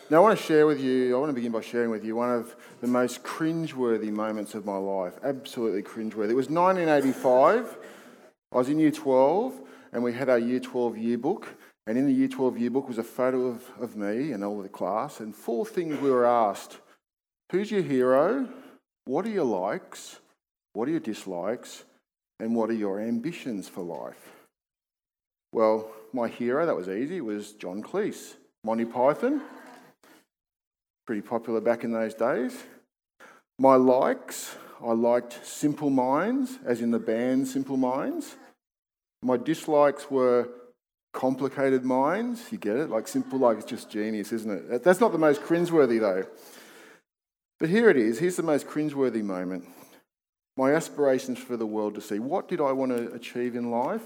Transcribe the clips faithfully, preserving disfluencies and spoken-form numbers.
Now, I want to share with you, I want to begin by sharing with you one of the most cringeworthy moments of my life. Absolutely cringeworthy. It was nineteen eighty-five. I was in year twelve, and we had our year twelve yearbook. And in the year twelve yearbook was a photo of, of me and all of the class. And four things we were asked. Who's your hero? What are your likes? What are your dislikes? And what are your ambitions for life? Well, my hero, that was easy, was John Cleese, Monty Python. Pretty popular back in those days. My likes, I liked Simple Minds, as in the band Simple Minds. My dislikes were Complicated Minds. You get it? Like simple, like it's just genius, isn't it? That's not the most cringeworthy though. But here it is. Here's the most cringeworthy moment. My aspirations for the world to see. What did I want to achieve in life?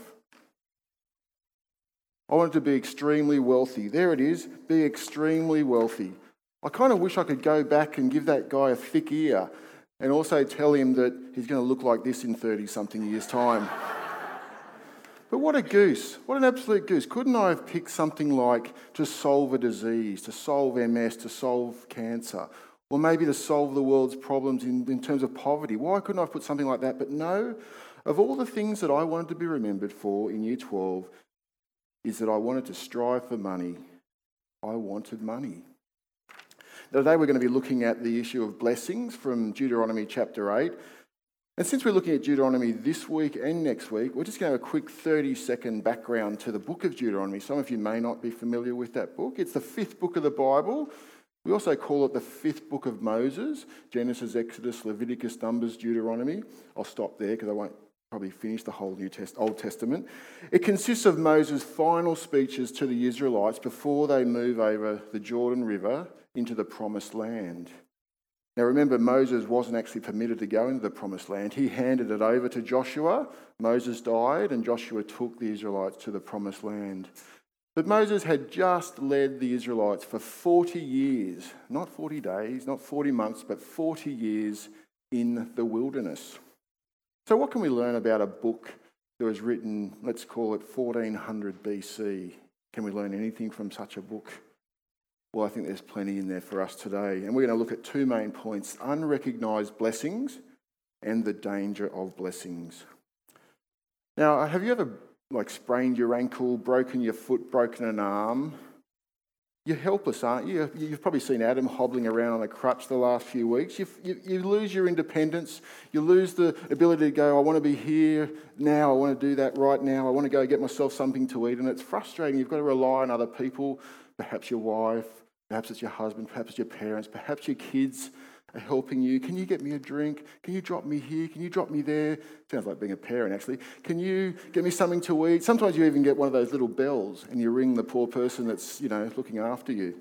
I wanted to be extremely wealthy. There it is. Be extremely wealthy. I kind of wish I could go back and give that guy a thick ear and also tell him that he's going to look like this in thirty-something years' time. But what a goose. What an absolute goose. Couldn't I have picked something like to solve a disease, to solve M S, to solve cancer, or maybe to solve the world's problems in, in terms of poverty? Why couldn't I have put something like that? But no, of all the things that I wanted to be remembered for in year twelve is that I wanted to strive for money. I wanted money. Today we're going to be looking at the issue of blessings from Deuteronomy chapter eight. And since we're looking at Deuteronomy this week and next week, we're just going to have a quick thirty-second background to the book of Deuteronomy. Some of you may not be familiar with that book. It's the fifth book of the Bible. We also call it the fifth book of Moses: Genesis, Exodus, Leviticus, Numbers, Deuteronomy. I'll stop there because I won't probably finish the whole New Test- Old Testament. It consists of Moses' final speeches to the Israelites before they move over the Jordan River into the Promised Land. Now remember, Moses wasn't actually permitted to go into the Promised Land. He handed it over to Joshua. Moses died and Joshua took the Israelites to the Promised Land. But Moses had just led the Israelites for forty years, not forty days, not forty months, but forty years in the wilderness. So what can we learn about a book that was written, let's call it fourteen hundred B C? Can we learn anything from such a book? Well, I think there's plenty in there for us today. And we're going to look at two main points: unrecognised blessings and the danger of blessings. Now, have you ever like sprained your ankle, broken your foot, broken an arm? You're helpless, aren't you? You've probably seen Adam hobbling around on a crutch the last few weeks. You, you, you lose your independence. You lose the ability to go, I want to be here now. I want to do that right now. I want to go get myself something to eat. And it's frustrating. You've got to rely on other people, perhaps your wife, perhaps it's your husband, perhaps it's your parents, perhaps your kids are helping you. Can you get me a drink? Can you drop me here? Can you drop me there? Sounds like being a parent, actually. Can you get me something to eat? Sometimes you even get one of those little bells and you ring the poor person that's, you know, looking after you.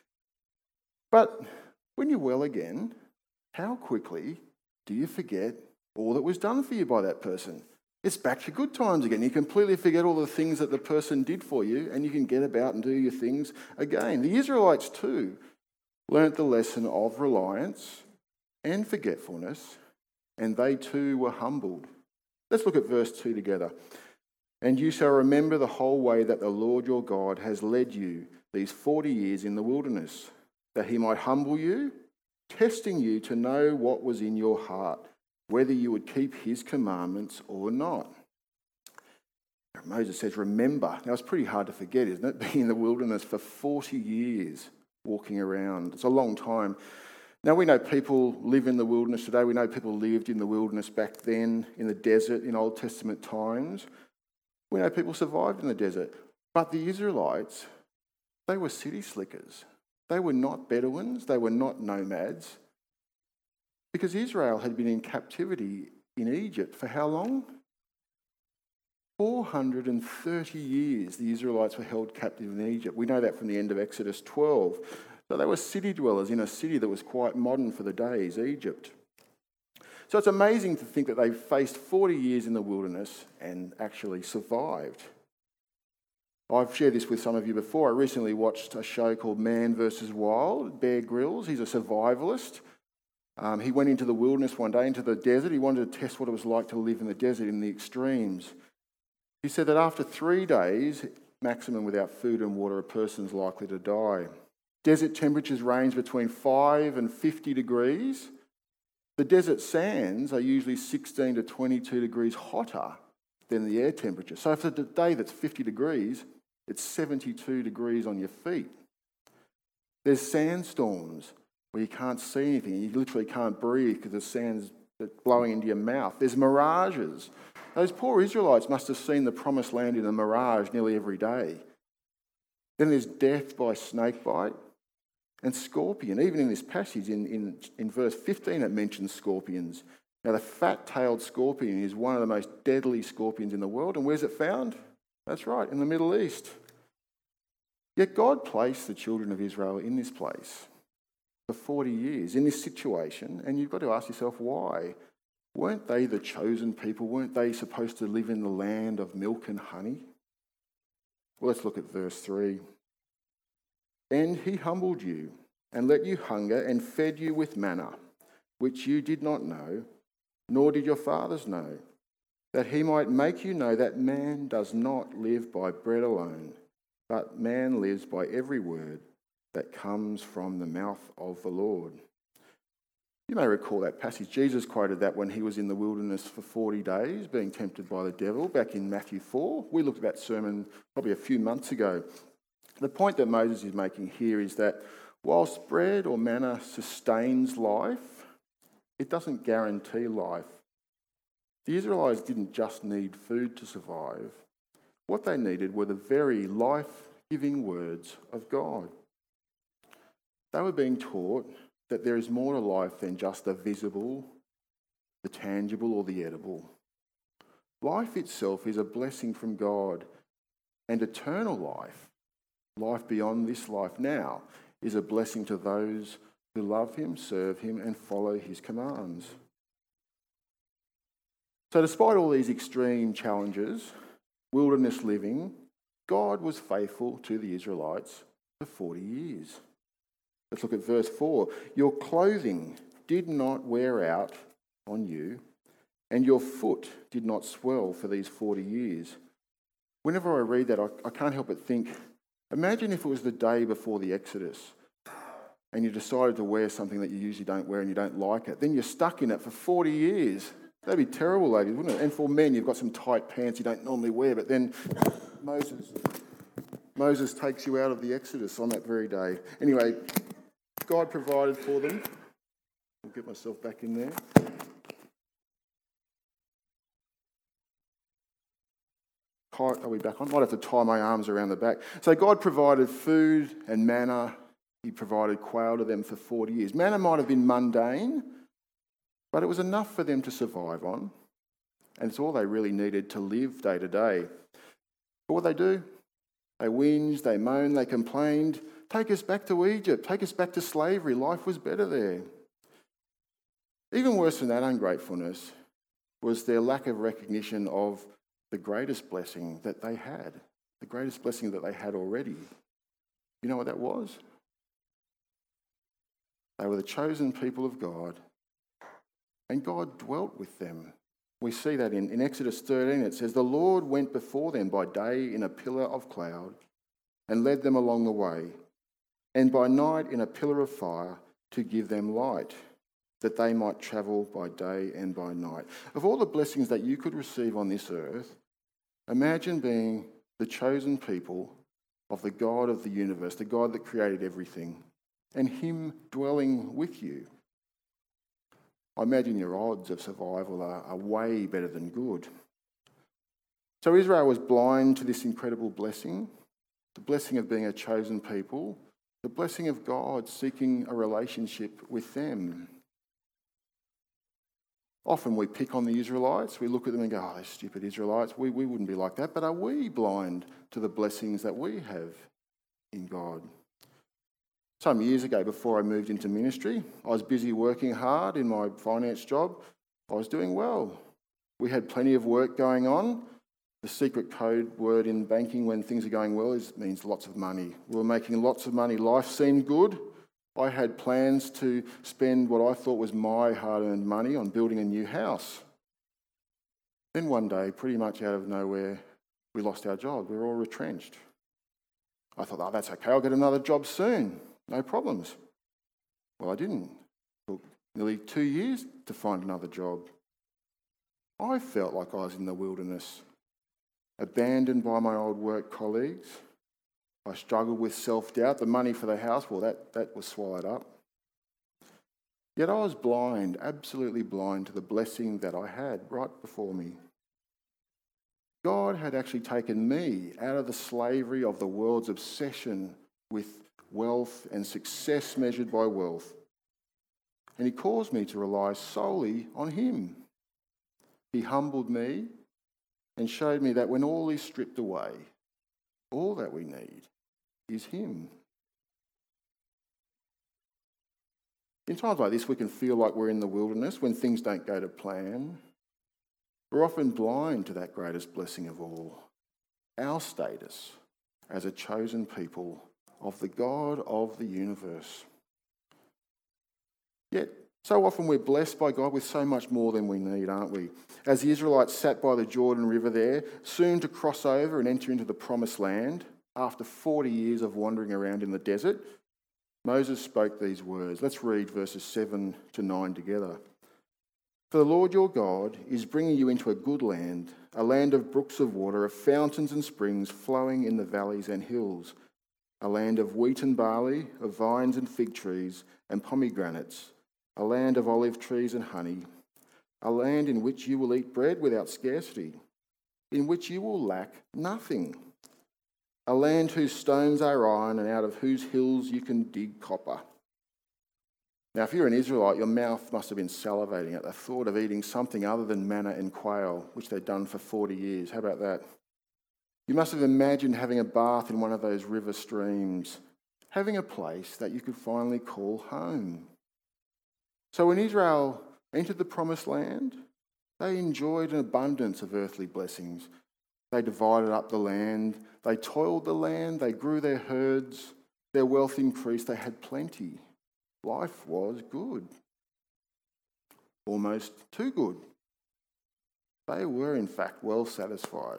But when you're well again, how quickly do you forget all that was done for you by that person? It's back to good times again. You completely forget all the things that the person did for you and you can get about and do your things again. The Israelites too learnt the lesson of reliance and forgetfulness, and they too were humbled. Let's look at verse two together. And you shall remember the whole way that the Lord your God has led you these forty years in the wilderness, that he might humble you, testing you to know what was in your heart, whether you would keep his commandments or not. Moses says, remember. Now, it's pretty hard to forget, isn't it? Being in the wilderness for forty years, walking around. It's a long time. Now, we know people live in the wilderness today. We know people lived in the wilderness back then, in the desert, in Old Testament times. We know people survived in the desert. But the Israelites, they were city slickers. They were not Bedouins. They were not nomads. Because Israel had been in captivity in Egypt for how long? four hundred thirty years the Israelites were held captive in Egypt. We know that from the end of Exodus twelve. So they were city dwellers in a city that was quite modern for the days, Egypt. So it's amazing to think that they faced forty years in the wilderness and actually survived. I've shared this with some of you before. I recently watched a show called Man versus Wild. Bear Grylls, he's a survivalist. Um, he went into the wilderness one day, into the desert. He wanted to test what it was like to live in the desert in the extremes. He said that after three days, maximum without food and water, a person's likely to die. Desert temperatures range between five and fifty degrees. The desert sands are usually sixteen to twenty-two degrees hotter than the air temperature. So for the day that's fifty degrees, it's seventy-two degrees on your feet. There's sandstorms where you can't see anything. You literally can't breathe because the sand's blowing into your mouth. There's mirages. Those poor Israelites must have seen the promised land in a mirage nearly every day. Then there's death by snake bite and scorpion. Even in this passage, in, in, in verse fifteen, it mentions scorpions. Now, the fat-tailed scorpion is one of the most deadly scorpions in the world. And where's it found? That's right, in the Middle East. Yet God placed the children of Israel in this place for forty years, in this situation, and you've got to ask yourself why. Weren't they the chosen people? Weren't they supposed to live in the land of milk and honey? Well, let's look at verse three. And he humbled you and let you hunger and fed you with manna, which you did not know, nor did your fathers know, that he might make you know that man does not live by bread alone, but man lives by every word that comes from the mouth of the Lord. You may recall that passage. Jesus quoted that when he was in the wilderness for forty days, being tempted by the devil, back in Matthew four. We looked at that sermon probably a few months ago. The point that Moses is making here is that whilst bread or manna sustains life, it doesn't guarantee life. The Israelites didn't just need food to survive. What they needed were the very life-giving words of God. They were being taught that there is more to life than just the visible, the tangible, or the edible. Life itself is a blessing from God, and eternal life, life beyond this life now, is a blessing to those who love him, serve him, and follow his commands. So despite all these extreme challenges, wilderness living, God was faithful to the Israelites for forty years. Let's look at verse four. Your clothing did not wear out on you, and your foot did not swell for these forty years. Whenever I read that, I, I can't help but think, imagine if it was the day before the Exodus and you decided to wear something that you usually don't wear and you don't like it. Then you're stuck in it for forty years. That'd be terrible, ladies, wouldn't it? And for men, you've got some tight pants you don't normally wear, but then Moses, Moses takes you out of the Exodus on that very day. Anyway, God provided for them. I'll get myself back in there. Are we back on? Might have to tie my arms around the back. So God provided food and manna. He provided quail to them for forty years. Manna might have been mundane, but it was enough for them to survive on. And it's all they really needed to live day to day. But what they do? They whinged, they moaned, they complained. Take us back to Egypt. Take us back to slavery. Life was better there. Even worse than that ungratefulness was their lack of recognition of the greatest blessing that they had, the greatest blessing that they had already. You know what that was? They were the chosen people of God, and God dwelt with them. We see that in, in Exodus thirteen. It says, the Lord went before them by day in a pillar of cloud and led them along the way, and by night in a pillar of fire to give them light, that they might travel by day and by night. Of all the blessings that you could receive on this earth, imagine being the chosen people of the God of the universe, the God that created everything, and him dwelling with you. I imagine your odds of survival are, are way better than good. So Israel was blind to this incredible blessing, the blessing of being a chosen people, the blessing of God seeking a relationship with them. Often we pick on the Israelites. We look at them and go, oh, those stupid Israelites. We, we wouldn't be like that. But are we blind to the blessings that we have in God? Some years ago, before I moved into ministry, I was busy working hard in my finance job. I was doing well. We had plenty of work going on. The secret code word in banking when things are going well is means lots of money. We were making lots of money. Life seemed good. I had plans to spend what I thought was my hard-earned money on building a new house. Then one day, pretty much out of nowhere, we lost our job. We were all retrenched. I thought, oh, that's okay, I'll get another job soon. no problems. Well, I didn't. It took nearly two years to find another job. I felt like I was in the wilderness, abandoned by my old work colleagues. I struggled with self-doubt. The money for the house, well, that, that was swallowed up. Yet I was blind, absolutely blind to the blessing that I had right before me. God had actually taken me out of the slavery of the world's obsession with wealth and success measured by wealth. And he caused me to rely solely on him. He humbled me and showed me that when all is stripped away, all that we need is him. In times like this, we can feel like we're in the wilderness when things don't go to plan. We're often blind to that greatest blessing of all, our status as a chosen people of the God of the universe. Yet, so often we're blessed by God with so much more than we need, aren't we? As the Israelites sat by the Jordan River there, soon to cross over and enter into the promised land, after forty years of wandering around in the desert, Moses spoke these words. Let's read verses seven to nine together. For the Lord your God is bringing you into a good land, a land of brooks of water, of fountains and springs flowing in the valleys and hills, a land of wheat and barley, of vines and fig trees and pomegranates, a land of olive trees and honey, a land in which you will eat bread without scarcity, in which you will lack nothing, a land whose stones are iron and out of whose hills you can dig copper. Now, if you're an Israelite, your mouth must have been salivating at the thought of eating something other than manna and quail, which they'd done for forty years. How about that? You must have imagined having a bath in one of those river streams, having a place that you could finally call home. So when Israel entered the promised land, they enjoyed an abundance of earthly blessings. They divided up the land, they toiled the land, they grew their herds, their wealth increased, they had plenty. Life was good. Almost too good. They were, in fact, well satisfied.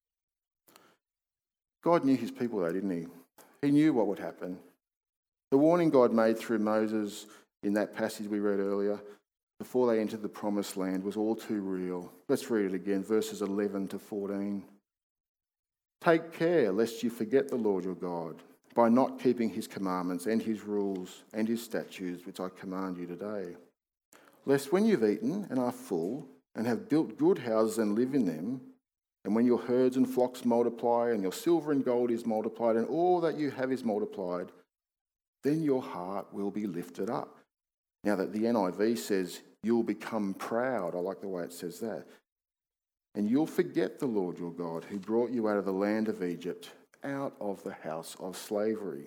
God knew his people though, didn't he? He knew what would happen. The warning God made through Moses in that passage we read earlier, before they entered the promised land, was all too real. Let's read it again, verses eleven to fourteen. Take care lest you forget the Lord your God by not keeping his commandments and his rules and his statutes, which I command you today. Lest when you've eaten and are full and have built good houses and live in them, and when your herds and flocks multiply and your silver and gold is multiplied and all that you have is multiplied, then your heart will be lifted up. Now that the N I V says you'll become proud, I like the way it says that. And you'll forget the Lord your God who brought you out of the land of Egypt, out of the house of slavery.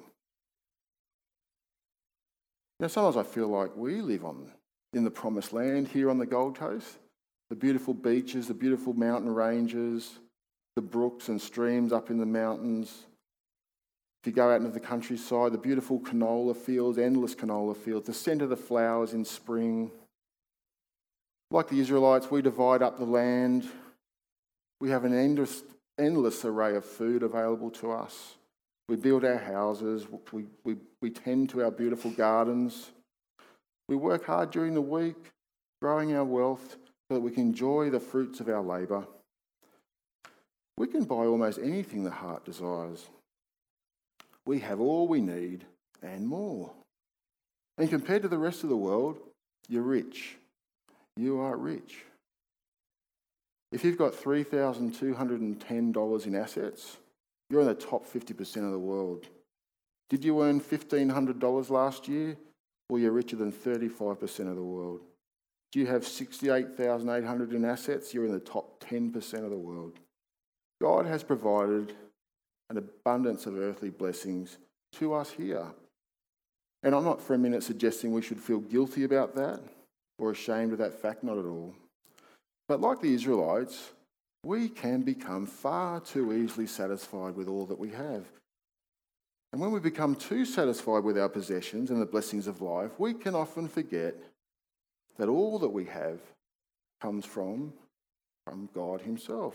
Now sometimes I feel like we live on in the promised land here on the Gold Coast. The beautiful beaches, the beautiful mountain ranges, the brooks and streams up in the mountains. If you go out into the countryside, the beautiful canola fields, endless canola fields, the scent of the flowers in spring. Like the Israelites, we divide up the land. We have an endless, endless array of food available to us. We build our houses. We, we, we tend to our beautiful gardens. We work hard during the week, growing our wealth so that we can enjoy the fruits of our labour. We can buy almost anything the heart desires. We have all we need and more. And compared to the rest of the world, you're rich. You are rich. If you've got three thousand two hundred ten dollars in assets, you're in the top fifty percent of the world. Did you earn fifteen hundred dollars last year? Well, you're richer than thirty-five percent of the world. Do you have sixty-eight thousand eight hundred dollars in assets? You're in the top ten percent of the world. God has provided an abundance of earthly blessings to us here. And I'm not for a minute suggesting we should feel guilty about that or ashamed of that fact, not at all. But like the Israelites, we can become far too easily satisfied with all that we have. And when we become too satisfied with our possessions and the blessings of life, we can often forget that all that we have comes from, from God himself.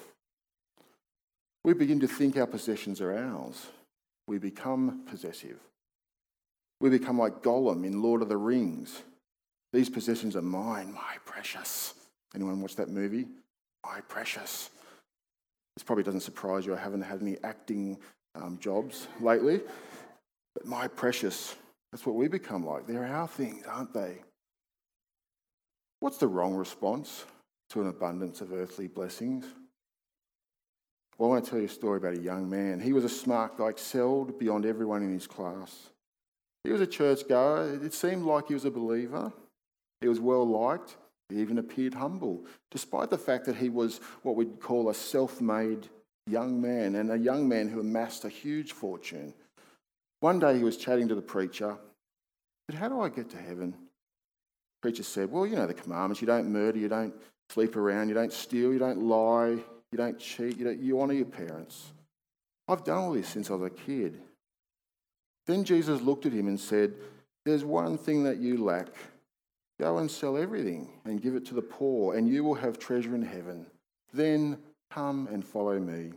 We begin to think our possessions are ours. We become possessive. We become like Gollum in Lord of the Rings. These possessions are mine, my precious. Anyone watch that movie? My precious. This probably doesn't surprise you. I haven't had any acting um, jobs lately. But my precious, that's what we become like. They're our things, aren't they? What's the wrong response to an abundance of earthly blessings? Well, I want to tell you a story about a young man. He was a smart guy, excelled beyond everyone in his class. He was a churchgoer. It seemed like he was a believer. He was well liked. He even appeared humble, despite the fact that he was what we'd call a self-made young man, and a young man who amassed a huge fortune. One day he was chatting to the preacher. He said, "How do I get to heaven?" The preacher said, "Well, you know the commandments. You don't murder, you don't sleep around, you don't steal, you don't lie, you don't cheat, you, don't, you honour your parents. I've done all this since I was a kid." Then Jesus looked at him and said, "There's one thing that you lack. Go and sell everything and give it to the poor, and you will have treasure in heaven. Then come and follow me."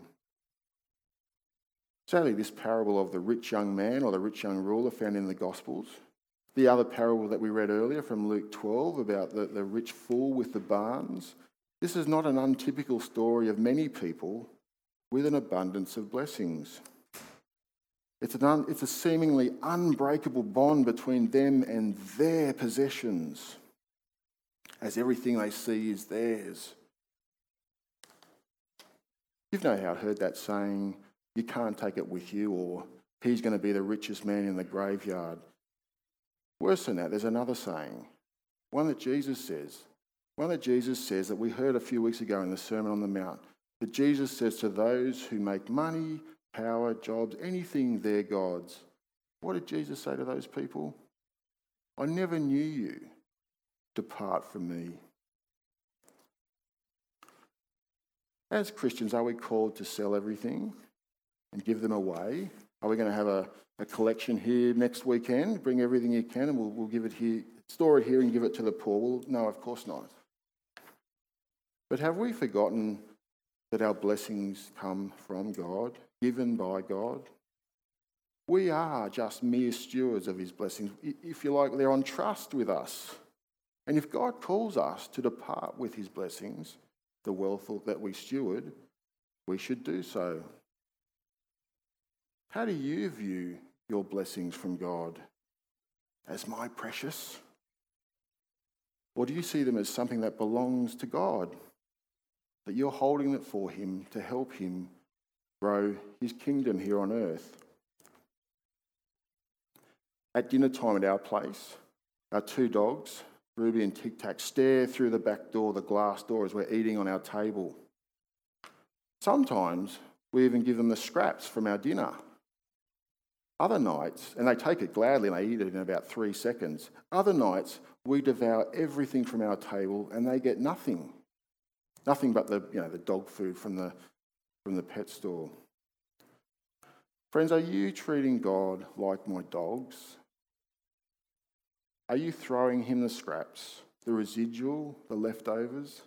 Sadly, this parable of the rich young man or the rich young ruler found in the Gospels. The other parable that we read earlier from Luke twelve about the, the rich fool with the barns. This is not an untypical story of many people with an abundance of blessings. It's, an un, it's a seemingly unbreakable bond between them and their possessions, as everything they see is theirs. You've no doubt heard that saying, "You can't take it with you," or "He's going to be the richest man in the graveyard." Worse than that, there's another saying, one that Jesus says, one that Jesus says that we heard a few weeks ago in the Sermon on the Mount, that Jesus says to those who make money, power, jobs, anything their gods. What did Jesus say to those people? "I never knew you. Depart from me." As Christians, are we called to sell everything and give them away? Are we going to have a, a collection here next weekend? Bring everything you can and we'll, we'll give it here, store it here and give it to the poor? Well, no, of course not. But have we forgotten that our blessings come from God, given by God? We are just mere stewards of his blessings. If you like, they're on trust with us. And if God calls us to depart with his blessings, the wealth that we steward, we should do so. How do you view your blessings from God? As my precious? Or do you see them as something that belongs to God? That you're holding it for him to help him grow his kingdom here on earth? At dinner time at our place, our two dogs, Ruby and Tic Tac, stare through the back door, the glass door, as we're eating on our table. Sometimes we even give them the scraps from our dinner. Other nights, and they take it gladly and they eat it in about three seconds. Other nights, we devour everything from our table and they get nothing. Nothing but the, you know, the dog food from the, from the pet store. Friends, are you treating God like my dogs? Are you throwing him the scraps, the residual, the leftovers?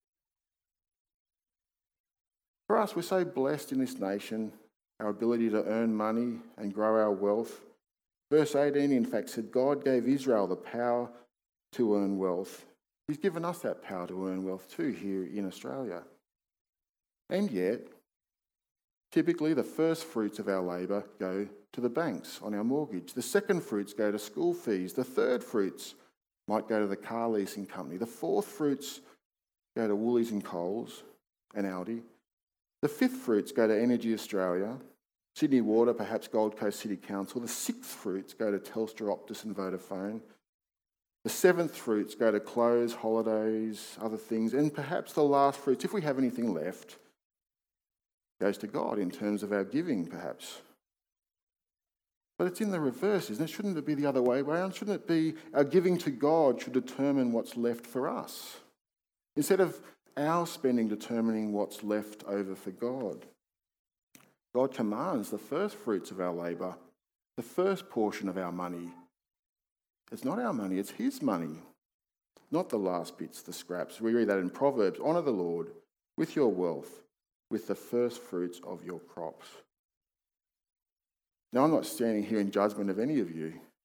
For us, we're so blessed in this nation, our ability to earn money and grow our wealth. Verse eighteen, in fact, said God gave Israel the power to earn wealth. He's given us that power to earn wealth too here in Australia. And yet, typically the first fruits of our labour go to the banks on our mortgage. The second fruits go to school fees. The third fruits might go to the car leasing company. The fourth fruits go to Woolies and Coles and Aldi. The fifth fruits go to Energy Australia, Sydney Water, perhaps Gold Coast City Council. The sixth fruits go to Telstra, Optus and Vodafone. The seventh fruits go to clothes, holidays, other things. And perhaps the last fruits, if we have anything left, goes to God in terms of our giving, perhaps. But it's in the reverse, isn't it? Shouldn't it be the other way around? Shouldn't it be our giving to God should determine what's left for us, instead of our spending determining what's left over for God? God commands the first fruits of our labour, the first portion of our money. It's not our money, it's his money, not the last bits, the scraps. We read that in Proverbs, honour the Lord with your wealth, with the first fruits of your crops. Now, I'm not standing here in judgment of any of you.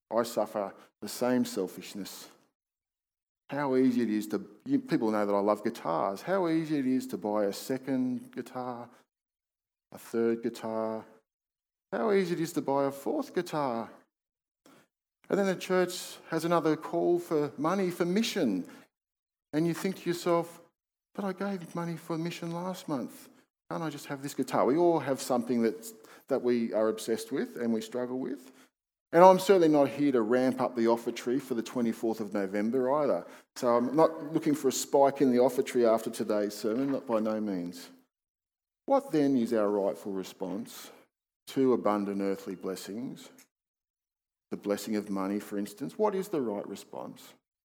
I suffer the same selfishness. How easy it is to, you, people know that I love guitars, how easy it is to buy a second guitar, a third guitar, how easy it is to buy a fourth guitar. And then the church has another call for money for mission. And you think to yourself, but I gave money for mission last month. Can't I just have this guitar? We all have something that's, that we are obsessed with and we struggle with. And I'm certainly not here to ramp up the offertory for the twenty-fourth of November either. So I'm not looking for a spike in the offertory after today's sermon, not by no means. What then is our rightful response to abundant earthly blessings? The blessing of money, for instance. What is the right response?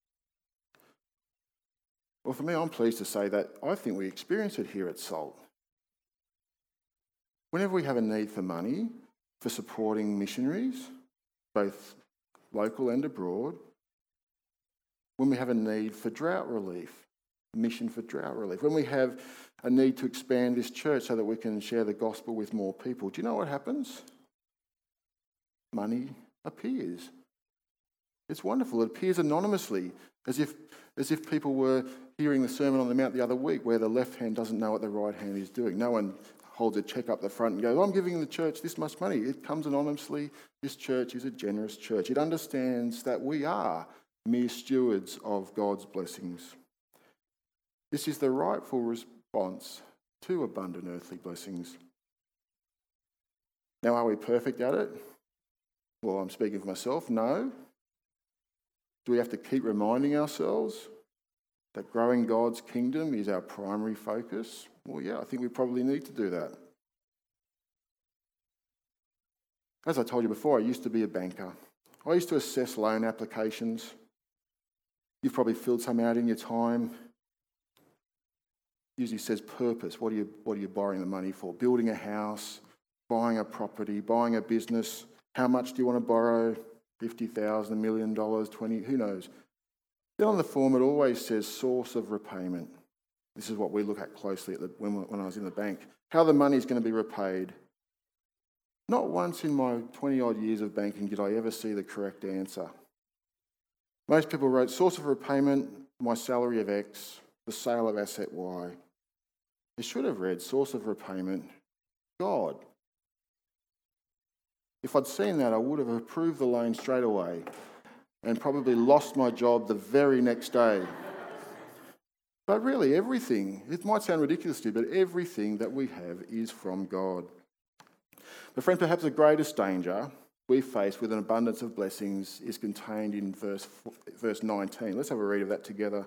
Well, for me, I'm pleased to say that I think we experience it here at Salt. Whenever we have a need for money, for supporting missionaries, both local and abroad, when we have a need for drought relief, mission for drought relief, when we have a need to expand this church so that we can share the gospel with more people, do you know what happens? Money appears. It's wonderful. It appears anonymously, as if as if people were hearing the Sermon on the Mount the other week, where the left hand doesn't know what the right hand is doing. No one holds a cheque up the front and goes, I'm giving the church this much money. It comes anonymously. This church is a generous church. It understands that we are mere stewards of God's blessings. This is the rightful response to abundant earthly blessings. Now, are we perfect at it? Well, I'm speaking for myself. No. Do we have to keep reminding ourselves that growing God's kingdom is our primary focus? Well, yeah, I think we probably need to do that. As I told you before, I used to be a banker. I used to assess loan applications. You've probably filled some out in your time. Usually says purpose. What are you, what are you borrowing the money for? Building a house, buying a property, buying a business. How much do you want to borrow? fifty thousand dollars, a million dollars, twenty, who knows? Then on the form it always says source of repayment. This is what we look at closely at the, when, when I was in the bank. How the money is going to be repaid. Not once in my twenty-odd years of banking did I ever see the correct answer. Most people wrote source of repayment, my salary of X, the sale of asset Y. It should have read source of repayment, God. If I'd seen that, I would have approved the loan straight away and probably lost my job the very next day. But really, everything, it might sound ridiculous to you, but everything that we have is from God. But friend, perhaps the greatest danger we face with an abundance of blessings is contained in verse, verse nineteen. Let's have a read of that together.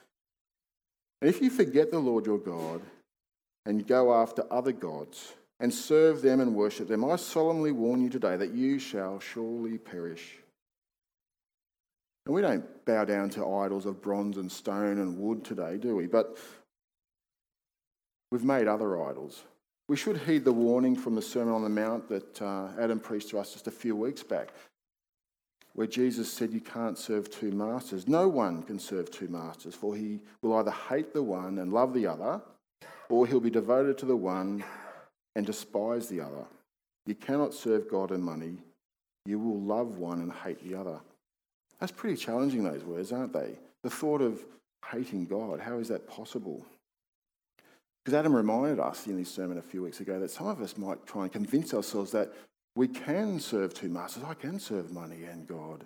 And if you forget the Lord your God and go after other gods and serve them and worship them, I solemnly warn you today that you shall surely perish. And we don't bow down to idols of bronze and stone and wood today, do we? But we've made other idols. We should heed the warning from the Sermon on the Mount that uh, Adam preached to us just a few weeks back, where Jesus said you can't serve two masters. No one can serve two masters, for he will either hate the one and love the other, or he'll be devoted to the one and despise the other. You cannot serve God and money. You will love one and hate the other. That's pretty challenging, those words, aren't they? The thought of hating God, how is that possible? Because Adam reminded us in his sermon a few weeks ago that some of us might try and convince ourselves that we can serve two masters. I can serve money and God.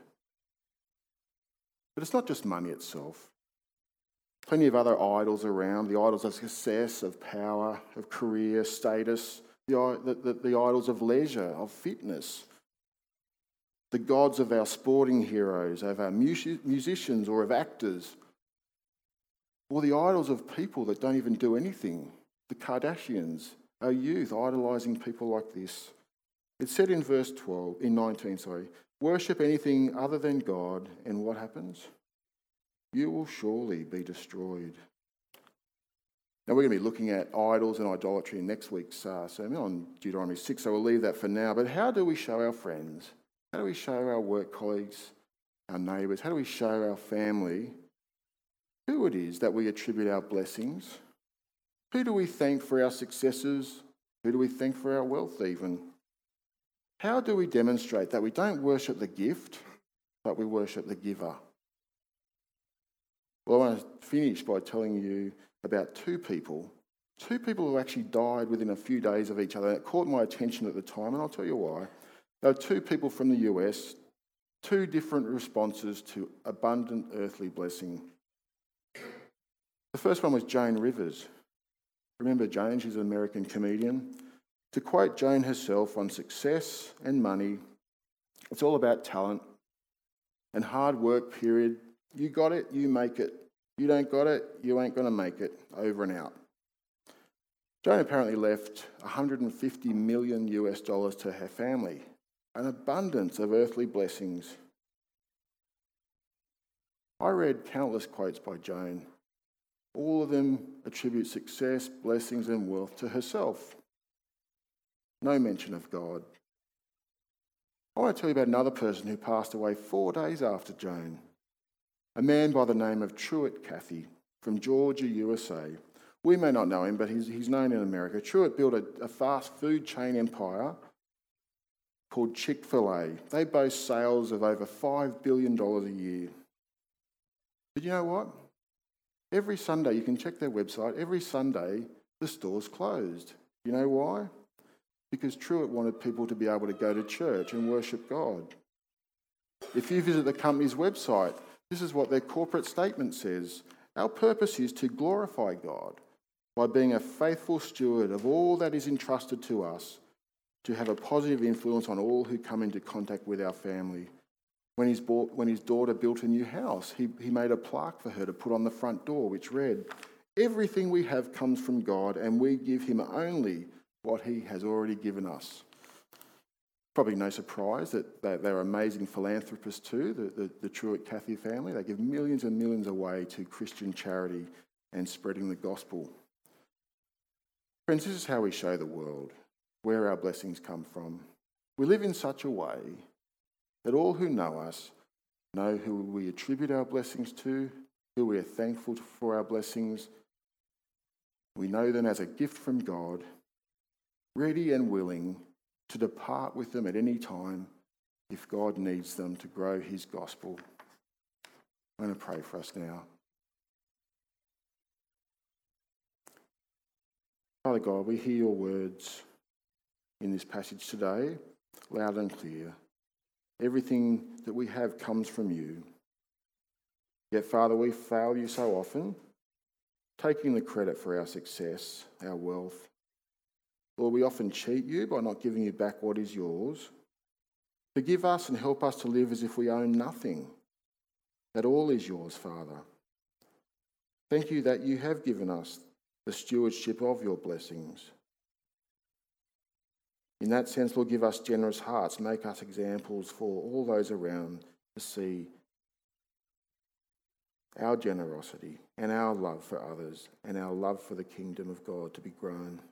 But it's not just money itself. Plenty of other idols around, the idols of success, of power, of career, status, the, the, the, the idols of leisure, of fitness, the gods of our sporting heroes, of our music, musicians or of actors, or the idols of people that don't even do anything, the Kardashians, our youth idolising people like this. It said in verse twelve, in nineteen, sorry, worship anything other than God, and what happens? You will surely be destroyed. Now, we're going to be looking at idols and idolatry in next week's uh, sermon on Deuteronomy six, so we'll leave that for now. But how do we show our friends? How do we show our work colleagues, our neighbours? How do we show our family who it is that we attribute our blessings? Who do we thank for our successes? Who do we thank for our wealth even? How do we demonstrate that we don't worship the gift, but we worship the giver. Well, I want to finish by telling you about two people, two people who actually died within a few days of each other. It caught my attention at the time, and I'll tell you why. There were two people from the U S, two different responses to abundant earthly blessing. The first one was Joan Rivers. Remember Joan? She's an American comedian. To quote Joan herself on success and money, it's all about talent and hard work, period. You got it, you make it. You don't got it, you ain't going to make it. Over and out. Joan apparently left one hundred fifty million U S dollars to her family, an abundance of earthly blessings. I read countless quotes by Joan. All of them attribute success, blessings and wealth to herself. No mention of God. I want to tell you about another person who passed away four days after Joan. A man by the name of Truett Cathy from Georgia, U S A. We may not know him, but he's, he's known in America. Truett built a, a fast food chain empire called Chick-fil-A. They boast sales of over five billion dollars a year. But you know what? Every Sunday, you can check their website, every Sunday the store's closed. You know why? Because Truett wanted people to be able to go to church and worship God. If you visit the company's website, this is what their corporate statement says. Our purpose is to glorify God by being a faithful steward of all that is entrusted to us, to have a positive influence on all who come into contact with our family. When his, bought, when his daughter built a new house, he, he made a plaque for her to put on the front door, which read, "Everything we have comes from God, and we give him only what he has already given us." Probably no surprise that they're amazing philanthropists too, the, the, the Truett Cathy family. They give millions and millions away to Christian charity and spreading the gospel. Friends, this is how we show the world where our blessings come from. We live in such a way that all who know us know who we attribute our blessings to, who we are thankful for our blessings. We know them as a gift from God, ready and willing to depart with them at any time if God needs them to grow his gospel. I'm going to pray for us now. Father God, we hear your words in this passage today, loud and clear. Everything that we have comes from you. Yet, Father, we fail you so often, taking the credit for our success, our wealth. Lord, we often cheat you by not giving you back what is yours. Forgive us and help us to live as if we own nothing, that all is yours, Father. Thank you that you have given us the stewardship of your blessings. In that sense, Lord, give us generous hearts, make us examples for all those around to see our generosity and our love for others and our love for the kingdom of God to be grown.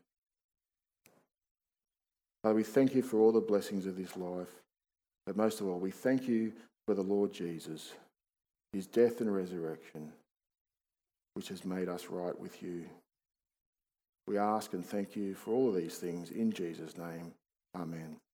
Father, we thank you for all the blessings of this life, but most of all, we thank you for the Lord Jesus, his death and resurrection, which has made us right with you. We ask and thank you for all of these things in Jesus' name. Amen.